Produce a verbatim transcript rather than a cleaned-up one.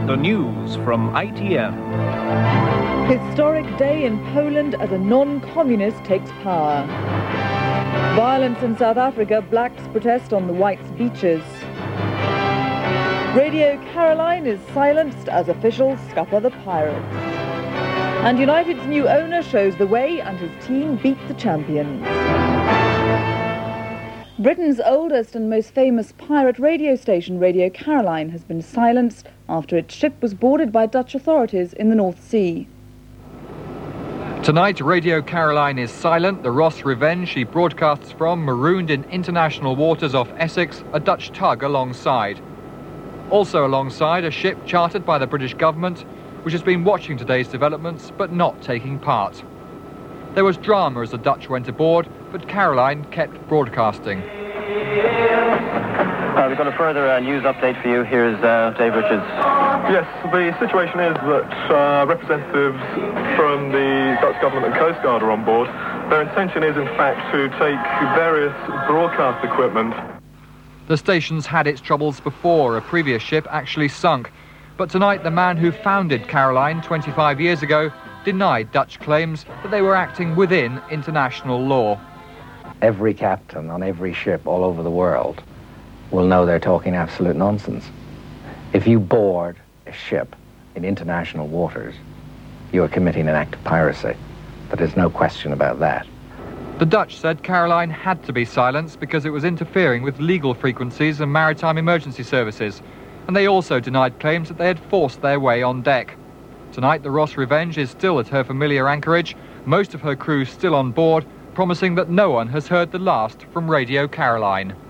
The news from I T N. Historic day in Poland as a non-communist takes power. Violence in South Africa, blacks protest on the whites' beaches. Radio Caroline is silenced as officials scupper the pirates. And United's new owner shows the way and his team beat the champions. Britain's oldest and most famous pirate radio station, Radio Caroline, has been silenced after its ship was boarded by Dutch authorities in the North Sea. Tonight, Radio Caroline is silent. The Ross Revenge she broadcasts from, marooned in international waters off Essex, a Dutch tug alongside. Also alongside, a ship chartered by the British government, which has been watching today's developments but not taking part. There was drama as the Dutch went aboard, but Caroline kept broadcasting. Uh, we've got a further uh, news update for you. Here's uh, Dave Richards. Yes, the situation is that uh, representatives from the Dutch government and Coast Guard are on board. Their intention is, in fact, to take various broadcast equipment. The station's had its troubles before. A previous ship actually sunk. But tonight, the man who founded Caroline twenty-five years ago denied Dutch claims that they were acting within international law. Every captain on every ship all over the world will know they're talking absolute nonsense. If you board a ship in international waters, you are committing an act of piracy. But there's no question about that. The Dutch said Caroline had to be silenced because it was interfering with legal frequencies and maritime emergency services. And they also denied claims that they had forced their way on deck. Tonight, the Ross Revenge is still at her familiar anchorage, most of her crew still on board, promising that no one has heard the last from Radio Caroline.